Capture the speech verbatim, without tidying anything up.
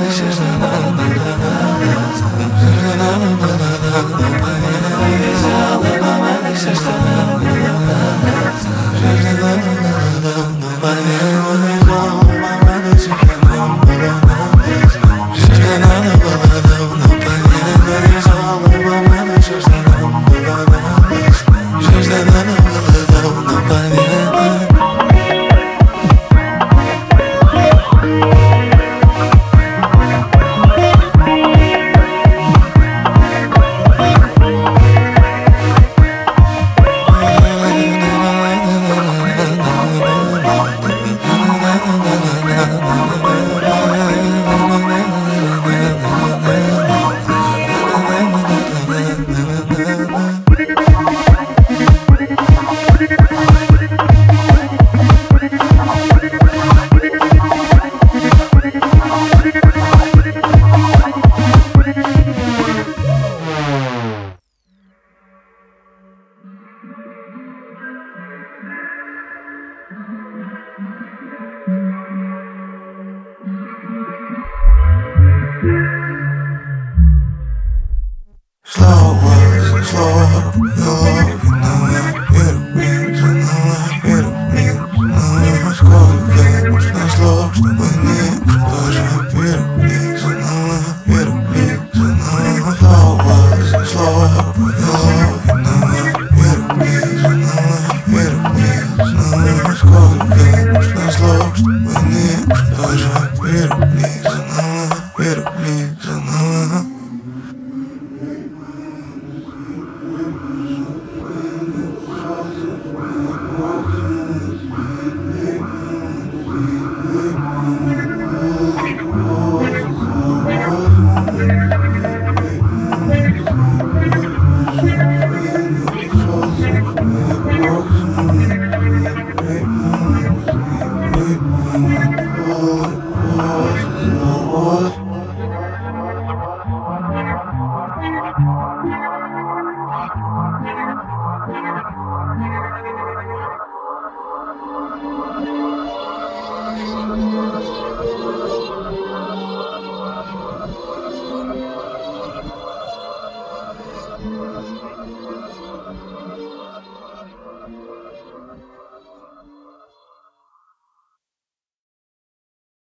Slow was slow, your love, now I get a ring, so now I get a ring, now I сколько лет, может на слов, чтобы не тоже get a ring, so now I get a ring, so now I slow was slow, your love, now I get a ring, so now I get a ring, now I сколько лет, может на слов, чтобы не тоже get a ring.